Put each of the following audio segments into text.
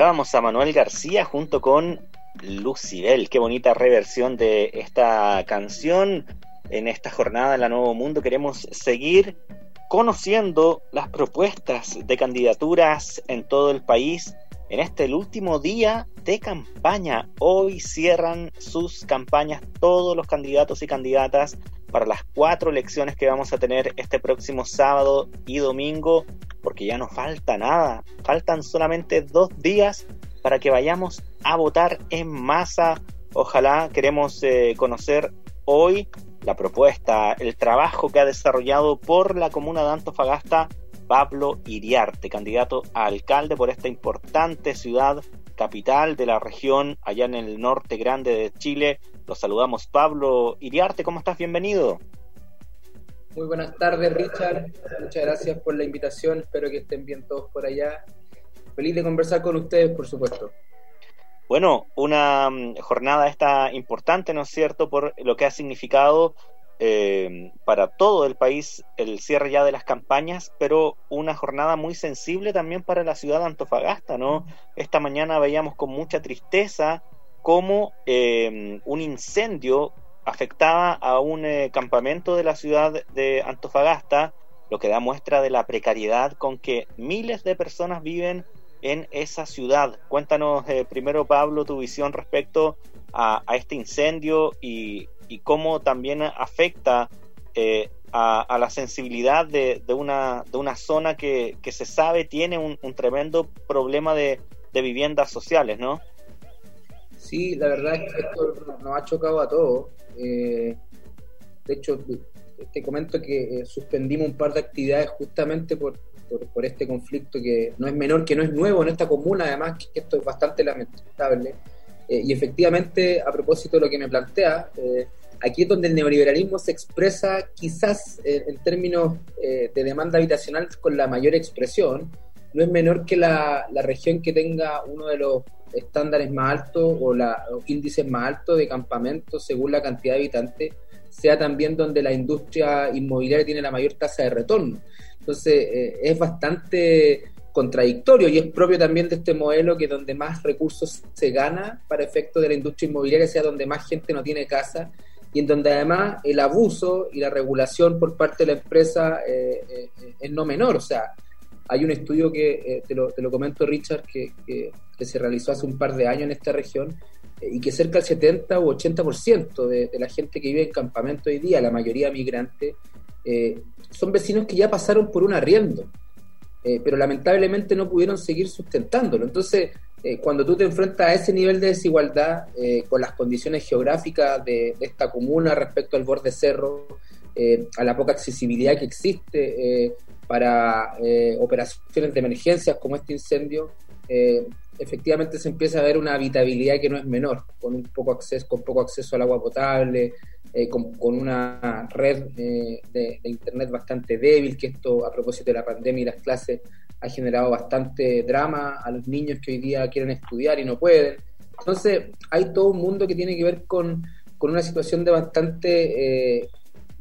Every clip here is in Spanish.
Escuchábamos a Manuel García junto con Lucibel. Qué bonita reversión de esta canción. En esta jornada en la Nuevo Mundo queremos seguir conociendo las propuestas de candidaturas en todo el país. En el último día de campaña, hoy cierran sus campañas todos los candidatos y candidatas para las 4 elecciones que vamos a tener este próximo sábado y domingo, porque ya no falta nada, faltan solamente 2 días para que vayamos a votar en masa. Ojalá, queremos conocer hoy la propuesta, el trabajo que ha desarrollado por la comuna de Antofagasta Pablo Iriarte, candidato a alcalde por esta importante ciudad capital de la región, allá en el norte grande de Chile. Los saludamos. Pablo Iriarte, ¿cómo estás? Bienvenido. Muy buenas tardes, Richard. Muchas gracias por la invitación. Espero que estén bien todos por allá. Feliz de conversar con ustedes, por supuesto. Bueno, una jornada esta importante, ¿no es cierto?, por lo que ha significado para todo el país el cierre ya de las campañas, pero una jornada muy sensible también para la ciudad de Antofagasta, ¿no? Esta mañana veíamos con mucha tristeza cómo un incendio afectaba a un campamento de la ciudad de Antofagasta, lo que da muestra de la precariedad con que miles de personas viven en esa ciudad. Cuéntanos primero, Pablo, tu visión respecto a este incendio y cómo también afecta a la sensibilidad de una zona que se sabe tiene un tremendo problema de viviendas sociales, ¿no? Sí, la verdad es que esto nos ha chocado a todos. De hecho, te comento que suspendimos un par de actividades justamente por este conflicto que no es menor, que no es nuevo en esta comuna, además que esto es bastante lamentable. Y efectivamente, a propósito de lo que me plantea, aquí es donde el neoliberalismo se expresa quizás en términos de demanda habitacional con la mayor expresión. No es menor que la región que tenga uno de los estándares más altos o los índices más altos de campamentos según la cantidad de habitantes, sea también donde la industria inmobiliaria tiene la mayor tasa de retorno. Entonces es bastante contradictorio y es propio también de este modelo que donde más recursos se gana para efectos de la industria inmobiliaria sea donde más gente no tiene casa y en donde además el abuso y la regulación por parte de la empresa es no menor. O sea, hay un estudio que te lo comento, Richard, que se realizó hace un par de años en esta región y que cerca del 70 u 80% de la gente que vive en campamento hoy día, la mayoría migrante, son vecinos que ya pasaron por un arriendo, pero lamentablemente no pudieron seguir sustentándolo. Entonces, cuando tú te enfrentas a ese nivel de desigualdad, con las condiciones geográficas de esta comuna respecto al borde cerro, a la poca accesibilidad que existe para operaciones de emergencias como este incendio, efectivamente se empieza a ver una habitabilidad que no es menor, con poco acceso al agua potable, con una red de internet bastante débil, que esto a propósito de la pandemia y las clases ha generado bastante drama a los niños que hoy día quieren estudiar y no pueden. Entonces hay todo un mundo que tiene que ver con una situación de bastante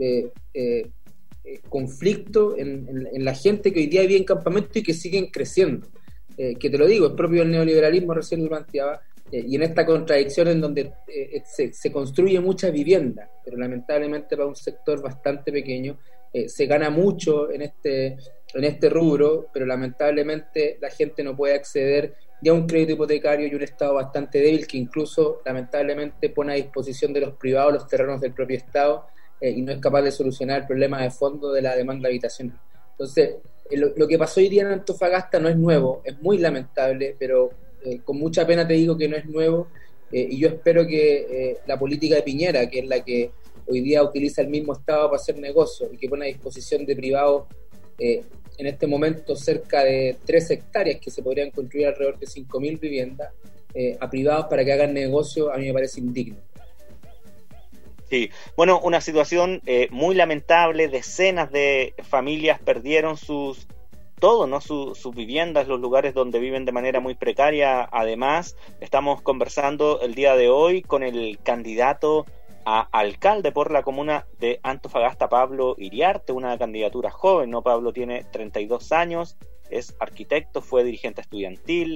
conflicto en la gente que hoy día vive en campamento y que siguen creciendo. Que te lo digo, es propio del neoliberalismo, recién lo planteaba, y en esta contradicción en donde se construye mucha vivienda, pero lamentablemente para un sector bastante pequeño, se gana mucho en este rubro, pero lamentablemente la gente no puede acceder ya a un crédito hipotecario y un Estado bastante débil que incluso lamentablemente pone a disposición de los privados los terrenos del propio Estado y no es capaz de solucionar el problema de fondo de la demanda habitacional. Entonces, lo que pasó hoy día en Antofagasta no es nuevo, es muy lamentable, pero con mucha pena te digo que no es nuevo, y yo espero que la política de Piñera, que es la que hoy día utiliza el mismo Estado para hacer negocio y que pone a disposición de privados en este momento cerca de 3 hectáreas que se podrían construir alrededor de 5.000 viviendas a privados para que hagan negocio, a mí me parece indigno. Sí, bueno, una situación muy lamentable. Decenas de familias perdieron sus viviendas, los lugares donde viven de manera muy precaria. Además, estamos conversando el día de hoy con el candidato a alcalde por la comuna de Antofagasta, Pablo Iriarte, una candidatura joven, ¿no? Pablo tiene 32 años, es arquitecto, fue dirigente estudiantil,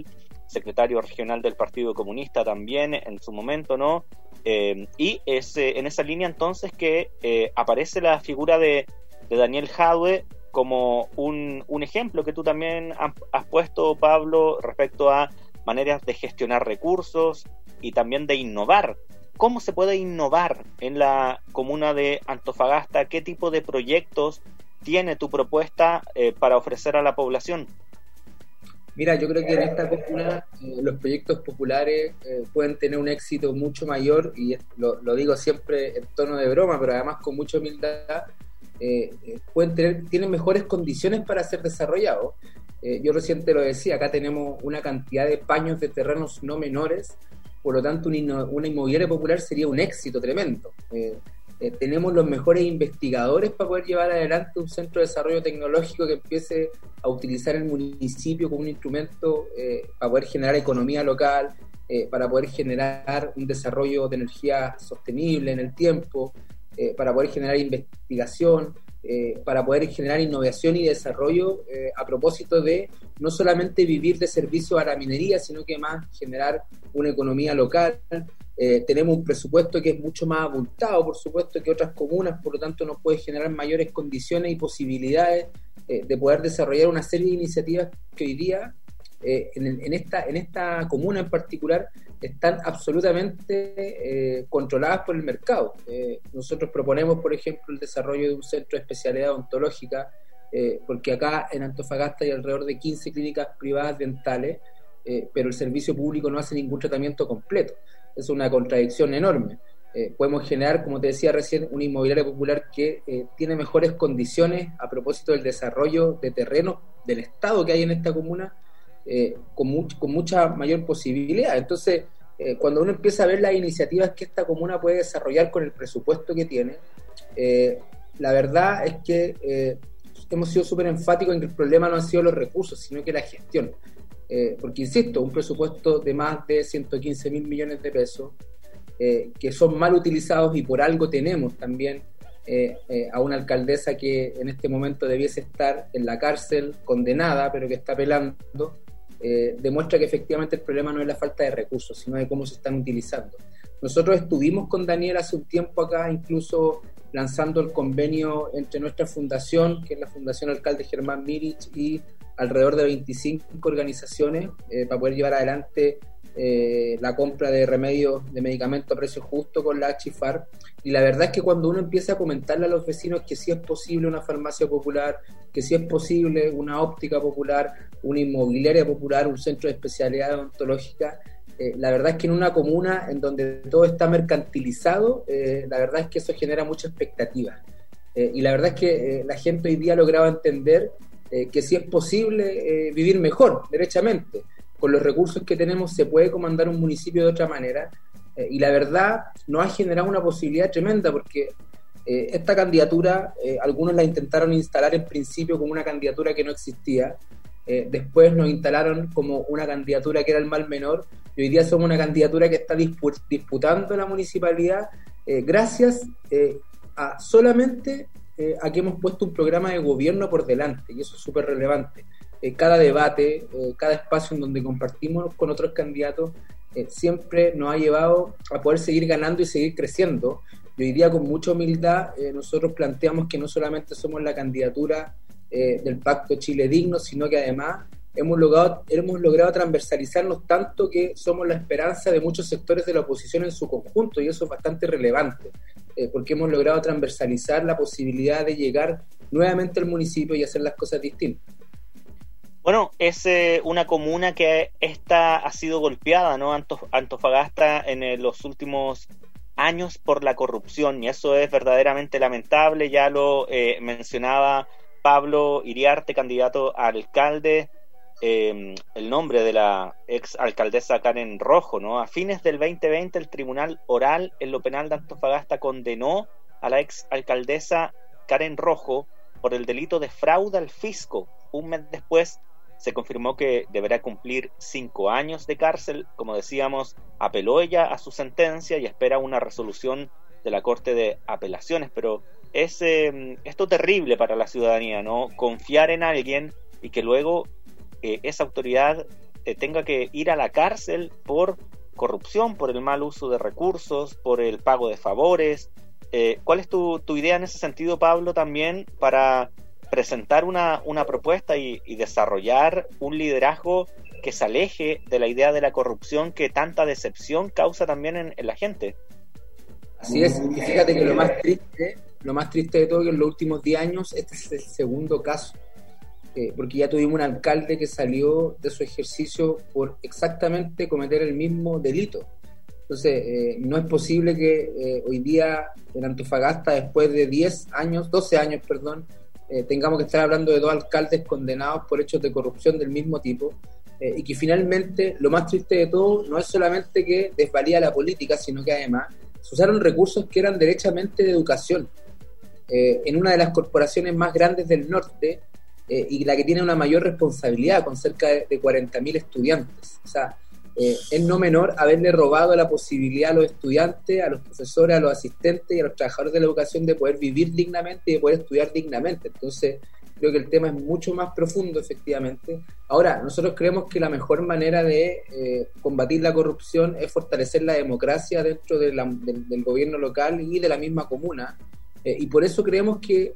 secretario regional del Partido Comunista también en su momento, ¿no? Y es en esa línea entonces que aparece la figura de Daniel Jadwe como un ejemplo que tú también has puesto, Pablo, respecto a maneras de gestionar recursos y también de innovar. ¿Cómo se puede innovar en la comuna de Antofagasta? ¿Qué tipo de proyectos tiene tu propuesta para ofrecer a la población? Mira, yo creo que en esta comuna los proyectos populares pueden tener un éxito mucho mayor, y lo digo siempre en tono de broma, pero además con mucha humildad. Tienen mejores condiciones para ser desarrollados. Yo recién te lo decía, acá tenemos una cantidad de paños de terrenos no menores, por lo tanto una inmobiliaria popular sería un éxito tremendo. Tenemos los mejores investigadores para poder llevar adelante un centro de desarrollo tecnológico que empiece a utilizar el municipio como un instrumento para poder generar economía local, para poder generar un desarrollo de energía sostenible en el tiempo, para poder generar investigación, para poder generar innovación y desarrollo a propósito de no solamente vivir de servicio a la minería, sino que más generar una economía local. Tenemos un presupuesto que es mucho más abultado, por supuesto, que otras comunas, por lo tanto nos puede generar mayores condiciones y posibilidades de poder desarrollar una serie de iniciativas que hoy día en esta comuna en particular están absolutamente controladas por el mercado. Nosotros proponemos, por ejemplo, el desarrollo de un centro de especialidad odontológica, porque acá en Antofagasta hay alrededor de 15 clínicas privadas dentales, pero el servicio público no hace ningún tratamiento completo. Es una contradicción enorme. Podemos generar, como te decía recién, una inmobiliaria popular que tiene mejores condiciones a propósito del desarrollo de terrenos del Estado que hay en esta comuna, con mucha mayor posibilidad. Entonces, cuando uno empieza a ver las iniciativas que esta comuna puede desarrollar con el presupuesto que tiene, la verdad es que hemos sido súper enfáticos en que el problema no han sido los recursos, sino que la gestión. Porque, insisto, un presupuesto de más de 115.000 millones de pesos, que son mal utilizados, y por algo tenemos también a una alcaldesa que en este momento debiese estar en la cárcel, condenada, pero que está apelando, demuestra que efectivamente el problema no es la falta de recursos, sino de cómo se están utilizando. Nosotros estuvimos con Daniel hace un tiempo acá, incluso lanzando el convenio entre nuestra fundación, que es la Fundación Alcalde Germán Mirich, y alrededor de 25 organizaciones para poder llevar adelante la compra de remedios, de medicamentos a precio justo con la Chifar. Y la verdad es que cuando uno empieza a comentarle a los vecinos que sí es posible una farmacia popular, que sí es posible una óptica popular, una inmobiliaria popular, un centro de especialidad odontológica, la verdad es que en una comuna en donde todo está mercantilizado, la verdad es que eso genera mucha expectativa. Y la verdad es que la gente hoy día ha logrado entender que sí es posible vivir mejor, derechamente. Con los recursos que tenemos se puede comandar un municipio de otra manera, y la verdad nos ha generado una posibilidad tremenda, porque esta candidatura, algunos la intentaron instalar en principio como una candidatura que no existía, después nos instalaron como una candidatura que era el mal menor, y hoy día somos una candidatura que está disputando la municipalidad gracias a solamente a que hemos puesto un programa de gobierno por delante, y eso es súper relevante. Cada debate, cada espacio en donde compartimos con otros candidatos, siempre nos ha llevado a poder seguir ganando y seguir creciendo. Y hoy día, con mucha humildad, nosotros planteamos que no solamente somos la candidatura del Pacto Chile Digno, sino que además hemos logrado transversalizarnos tanto que somos la esperanza de muchos sectores de la oposición en su conjunto, y eso es bastante relevante, porque hemos logrado transversalizar la posibilidad de llegar nuevamente al municipio y hacer las cosas distintas. Bueno, es una comuna que ha sido golpeada, ¿no? Antofagasta en los últimos años por la corrupción, y eso es verdaderamente lamentable. Ya lo mencionaba Pablo Iriarte, candidato a alcalde, el nombre de la ex alcaldesa Karen Rojo, ¿no? A fines del 2020 el Tribunal Oral en lo Penal de Antofagasta condenó a la ex alcaldesa Karen Rojo por el delito de fraude al fisco. Un mes después se confirmó que deberá cumplir 5 años de cárcel. Como decíamos, apeló ella a su sentencia y espera una resolución de la Corte de Apelaciones, pero es esto terrible para la ciudadanía, ¿no? Confiar en alguien y que luego esa autoridad tenga que ir a la cárcel por corrupción, por el mal uso de recursos, por el pago de favores. ¿Cuál es tu idea en ese sentido, Pablo, también para presentar una propuesta y desarrollar un liderazgo que se aleje de la idea de la corrupción que tanta decepción causa también en la gente? Así es, y fíjate que lo más triste de todo, que en los últimos 10 años este es el segundo caso, porque ya tuvimos un alcalde que salió de su ejercicio por exactamente cometer el mismo delito. Entonces, no es posible que hoy día en Antofagasta, después de 12 años, tengamos que estar hablando de 2 alcaldes condenados por hechos de corrupción del mismo tipo, y que finalmente, lo más triste de todo, no es solamente que desvalía la política, sino que además se usaron recursos que eran derechamente de educación, en una de las corporaciones más grandes del norte, y la que tiene una mayor responsabilidad, con cerca de 40.000 estudiantes. O sea, es no menor haberle robado la posibilidad a los estudiantes, a los profesores, a los asistentes y a los trabajadores de la educación de poder vivir dignamente y de poder estudiar dignamente. Entonces, creo que el tema es mucho más profundo, efectivamente. Ahora, nosotros creemos que la mejor manera de combatir la corrupción es fortalecer la democracia dentro del gobierno local y de la misma comuna, y por eso creemos que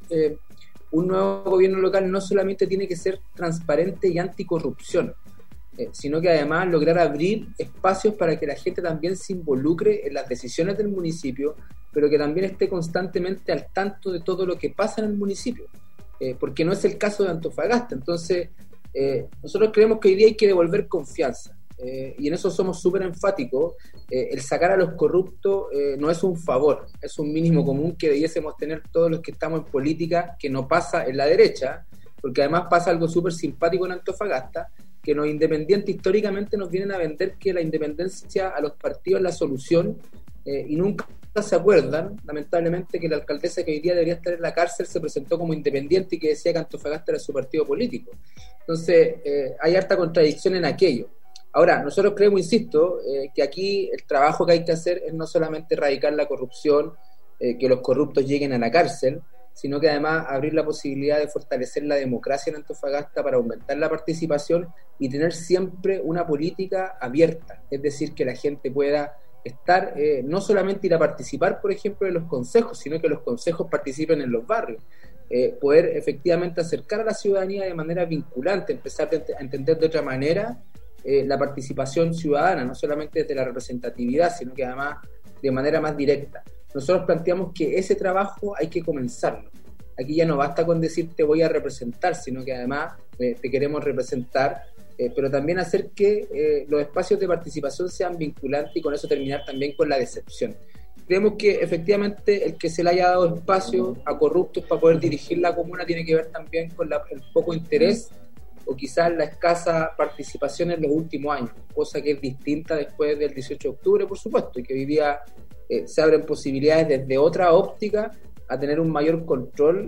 un nuevo gobierno local no solamente tiene que ser transparente y anticorrupción, sino que además lograr abrir espacios para que la gente también se involucre en las decisiones del municipio, pero que también esté constantemente al tanto de todo lo que pasa en el municipio, porque no es el caso de Antofagasta. Entonces, nosotros creemos que hoy día hay que devolver confianza, y en eso somos súper enfáticos. El sacar a los corruptos no es un favor, es un mínimo común que debiésemos tener todos los que estamos en política, que no pasa en la derecha, porque además pasa algo súper simpático en Antofagasta, que los independientes históricamente nos vienen a vender que la independencia a los partidos es la solución, y nunca se acuerdan, lamentablemente, que la alcaldesa que hoy día debería estar en la cárcel se presentó como independiente y que decía que Antofagasta era su partido político. Entonces, hay harta contradicción en aquello. Ahora, nosotros creemos, insisto, que aquí el trabajo que hay que hacer es no solamente erradicar la corrupción, que los corruptos lleguen a la cárcel, sino que además abrir la posibilidad de fortalecer la democracia en Antofagasta para aumentar la participación y tener siempre una política abierta, es decir, que la gente pueda estar, no solamente ir a participar, por ejemplo, en los consejos, sino que los consejos participen en los barrios, poder efectivamente acercar a la ciudadanía de manera vinculante, empezar a entender de otra manera la participación ciudadana, no solamente desde la representatividad, sino que además de manera más directa. Nosotros planteamos que ese trabajo hay que comenzarlo. Aquí ya no basta con decir te voy a representar, sino que además te queremos representar, pero también hacer que los espacios de participación sean vinculantes y con eso terminar también con la decepción. Creemos que efectivamente el que se le haya dado espacio a corruptos para poder dirigir la comuna tiene que ver también con el poco interés o quizás la escasa participación en los últimos años, cosa que es distinta después del 18 de octubre, por supuesto, y que hoy día se abren posibilidades desde otra óptica a tener un mayor control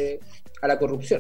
a la corrupción.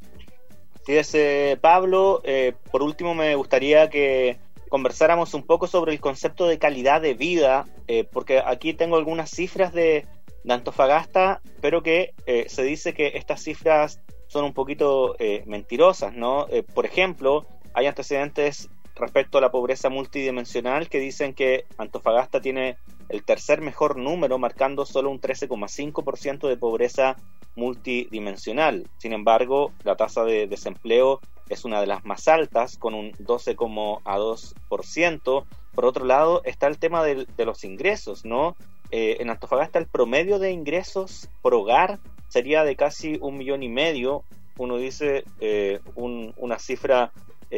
Así es, Pablo. Por último, me gustaría que conversáramos un poco sobre el concepto de calidad de vida, porque aquí tengo algunas cifras de Antofagasta, pero que se dice que estas cifras son un poquito mentirosas, ¿no? Por ejemplo, hay antecedentes respecto a la pobreza multidimensional que dicen que Antofagasta tiene el tercer mejor número, marcando solo un 13,5% de pobreza multidimensional. Sin embargo, la tasa de desempleo es una de las más altas, con un 12,2%. Por otro lado, está el tema de los ingresos, ¿no? En Antofagasta el promedio de ingresos por hogar sería de casi 1,5 millones. Uno dice una cifra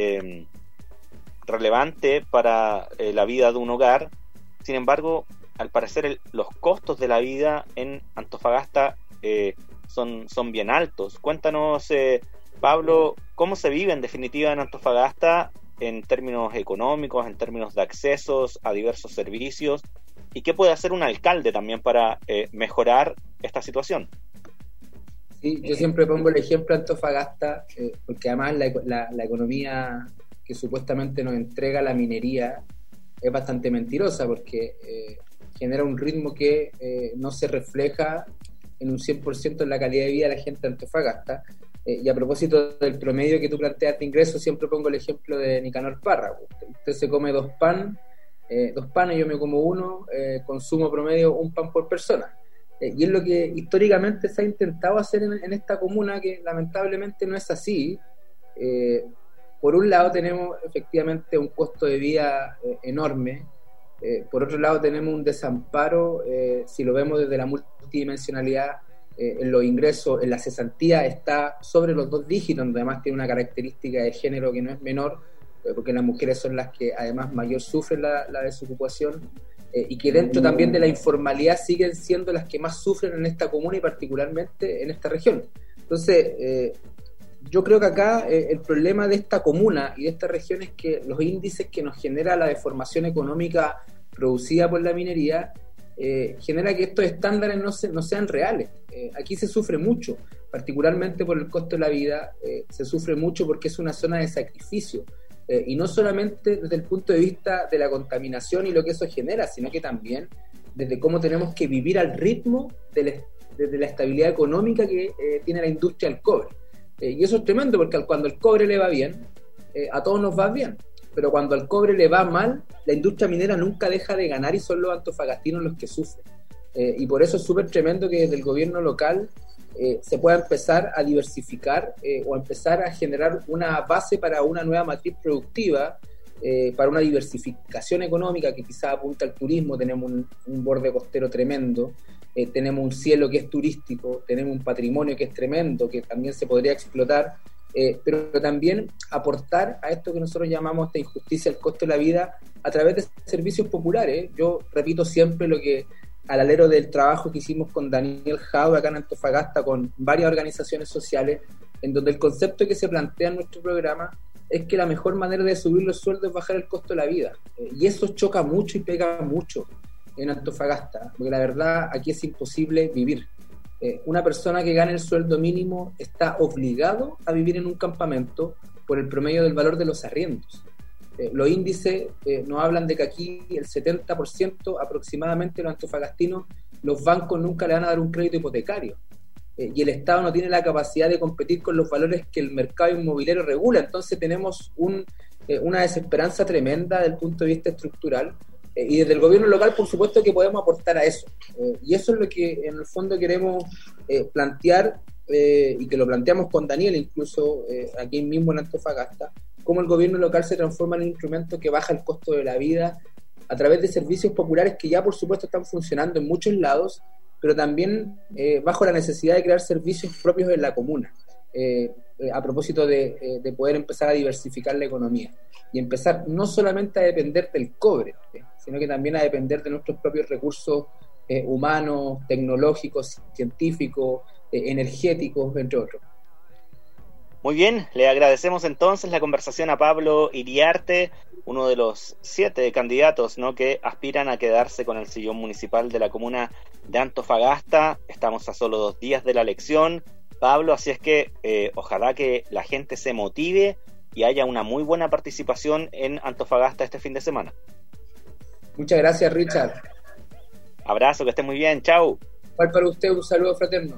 relevante para la vida de un hogar. Sin embargo, al parecer los costos de la vida en Antofagasta son bien altos. Cuéntanos, Pablo, cómo se vive en definitiva en Antofagasta en términos económicos, en términos de accesos a diversos servicios, y qué puede hacer un alcalde también para mejorar esta situación. Sí, yo siempre pongo el ejemplo de Antofagasta, porque además la economía que supuestamente nos entrega la minería es bastante mentirosa, porque genera un ritmo que no se refleja en un 100% en la calidad de vida de la gente de Antofagasta. Y a propósito del promedio que tú planteas de ingresos, siempre pongo el ejemplo de Nicanor Parra. Usted se come dos panes, yo me como uno, consumo promedio un pan por persona. Y es lo que históricamente se ha intentado hacer en esta comuna, que lamentablemente no es así. Por un lado tenemos efectivamente un costo de vida enorme, por otro lado tenemos un desamparo, si lo vemos desde la multidimensionalidad, en los ingresos, en la cesantía está sobre los 2 dígitos, donde además tiene una característica de género que no es menor, porque las mujeres son las que además mayor sufren la desocupación, y que dentro también de la informalidad siguen siendo las que más sufren en esta comuna y particularmente en esta región. Entonces, yo creo que acá el problema de esta comuna y de esta región es que los índices que nos genera la deformación económica producida por la minería genera que estos estándares no sean reales. Aquí se sufre mucho, particularmente por el costo de la vida, se sufre mucho porque es una zona de sacrificio, y no solamente desde el punto de vista de la contaminación y lo que eso genera, sino que también desde cómo tenemos que vivir al ritmo de la estabilidad económica que tiene la industria del cobre. Y eso es tremendo, porque cuando el cobre le va bien, a todos nos va bien. Pero cuando al cobre le va mal, la industria minera nunca deja de ganar y son los antofagastinos los que sufren. Y por eso es súper tremendo que desde el gobierno local se pueda empezar a diversificar o empezar a generar una base para una nueva matriz productiva, para una diversificación económica que quizás apunta al turismo. Tenemos un borde costero tremendo, tenemos un cielo que es turístico, tenemos un patrimonio que es tremendo, que también se podría explotar, pero también aportar a esto que nosotros llamamos esta injusticia, el costo de la vida, a través de servicios populares. Yo repito siempre lo que al alero del trabajo que hicimos con Daniel Jaude acá en Antofagasta, con varias organizaciones sociales, en donde el concepto que se plantea en nuestro programa es que la mejor manera de subir los sueldos es bajar el costo de la vida, y eso choca mucho y pega mucho en Antofagasta, porque la verdad aquí es imposible vivir. Una persona que gane el sueldo mínimo está obligado a vivir en un campamento por el promedio del valor de los arriendos. Los índices nos hablan de que aquí el 70% aproximadamente de los antofagastinos, los bancos nunca le van a dar un crédito hipotecario, y el Estado no tiene la capacidad de competir con los valores que el mercado inmobiliario regula. Entonces tenemos una desesperanza tremenda desde el punto de vista estructural, y desde el gobierno local por supuesto que podemos aportar a eso, y eso es lo que en el fondo queremos plantear, y que lo planteamos con Daniel incluso aquí mismo en Antofagasta, cómo el gobierno local se transforma en un instrumento que baja el costo de la vida a través de servicios populares que ya por supuesto están funcionando en muchos lados, pero también bajo la necesidad de crear servicios propios en la comuna, a propósito de poder empezar a diversificar la economía y empezar no solamente a depender del cobre, sino que también a depender de nuestros propios recursos humanos, tecnológicos, científicos, energéticos, entre otros. Muy bien, le agradecemos entonces la conversación a Pablo Iriarte, uno de los 7 candidatos, ¿no?, que aspiran a quedarse con el sillón municipal de la comuna de Antofagasta. Estamos a solo 2 días de la elección, Pablo, así es que ojalá que la gente se motive y haya una muy buena participación en Antofagasta este fin de semana. Muchas gracias, Richard. Abrazo, que esté muy bien, chau. Igual para usted, un saludo fraterno.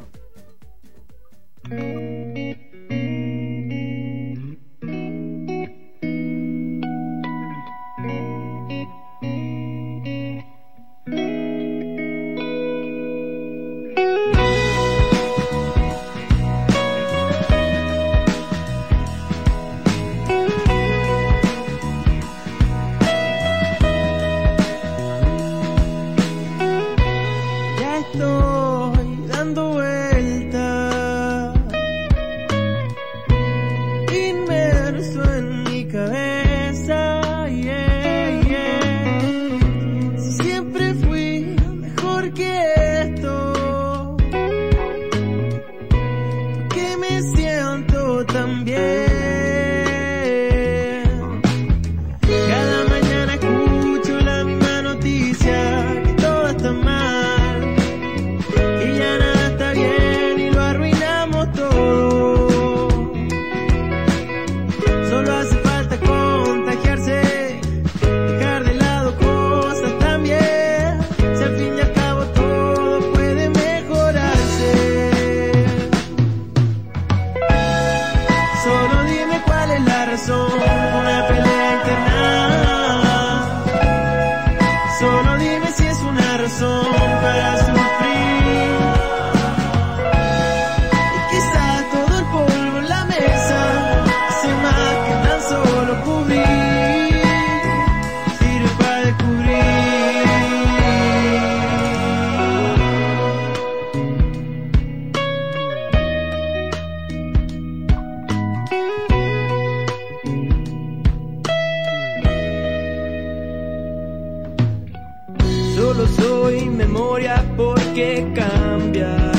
mi memoria, ¿por qué cambiar?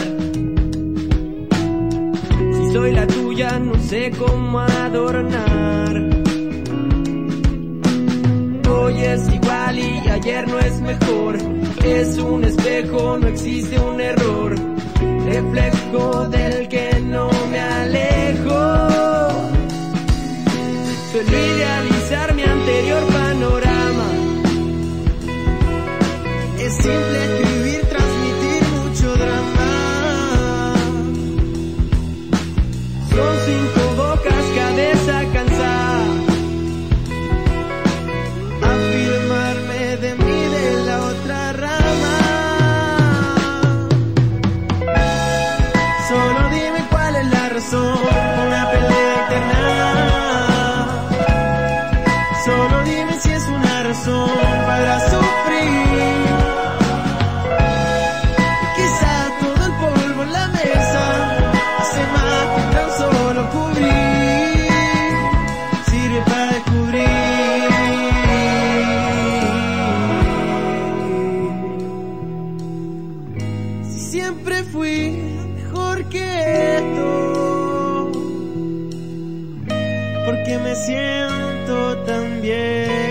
Si soy la tuya, no sé cómo adornar. Hoy es igual y ayer no es mejor. Es un espejo, no existe un error. Reflejo del que no me alejo. Suelo idealizar mi anterior panorama. Es simple escribir, transmitir mucho drama. Son 5 bocas, cabeza cansada. Afirmarme de mí de la otra rama. Solo dime cuál es la razón, una pelea eterna. Solo dime si es una razón para sufrir. Quizá todo el polvo en la mesa hace más que tan solo cubrir. Sirve para descubrir. Si siempre fui mejor que esto, porque me siento tan bien.